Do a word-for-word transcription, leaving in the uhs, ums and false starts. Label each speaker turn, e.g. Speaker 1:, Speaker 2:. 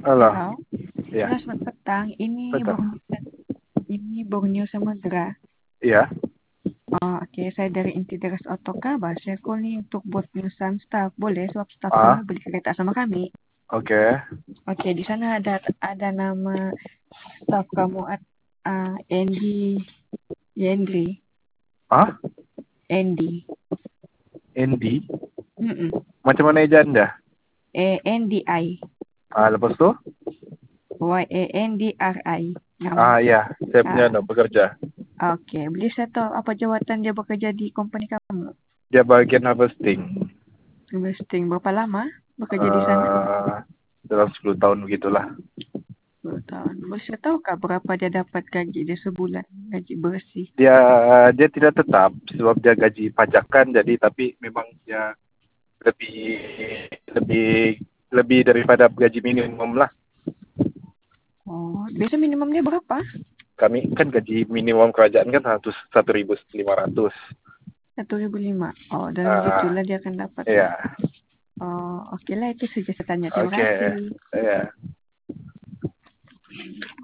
Speaker 1: Halo,
Speaker 2: Halo,
Speaker 1: iya,
Speaker 2: halo selamat petang. Ini
Speaker 1: betul.
Speaker 2: Borneo, ini Borneo Samudra.
Speaker 1: Iya,
Speaker 2: Oh, oke, saya dari Intideres Otoka, saya call nih untuk buat pemesanan staff. Boleh, sebab staff kamu
Speaker 1: ah,
Speaker 2: beli kereta sama kami.
Speaker 1: oke.
Speaker 2: Oke, di sana ada ada nama staff kamu, uh, Andy, Yendri,
Speaker 1: Ah,
Speaker 2: Andy.
Speaker 1: Andy,
Speaker 2: Mm-mm.
Speaker 1: macam mana aja Anda?
Speaker 2: E N D I,
Speaker 1: Ah, lepas tu?
Speaker 2: Y A N D R I. Nama.
Speaker 1: Ah, iya, saya punya
Speaker 2: Ah,
Speaker 1: no, pekerja.
Speaker 2: oke, boleh saya tahu apa jawatan dia bekerja di company kamu?
Speaker 1: Dia bagian harvesting.
Speaker 2: Investing berapa lama bekerja di sana?
Speaker 1: Ah, dalam sepuluh tahun begitulah.
Speaker 2: Sepuluh tahun. Boleh saya tahukah berapa dia dapat gaji dia sebulan? Gaji bersih.
Speaker 1: Dia dia tidak tetap sebab dia gaji pajakan jadi tapi memang dia lebih lebih lebih daripada gaji minimum lah.
Speaker 2: Oh, biasa minimum dia berapa?
Speaker 1: Kami kan gaji minimum kerajaan kan seratus satu ribu lima ratus.
Speaker 2: Satu ribu lima. Oh, dalam
Speaker 1: Ah,
Speaker 2: gitulah dia akan dapat ya.
Speaker 1: iya,
Speaker 2: Oh, oke lah itu saja saya tanya. Terima
Speaker 1: oke,
Speaker 2: kasih.
Speaker 1: iya.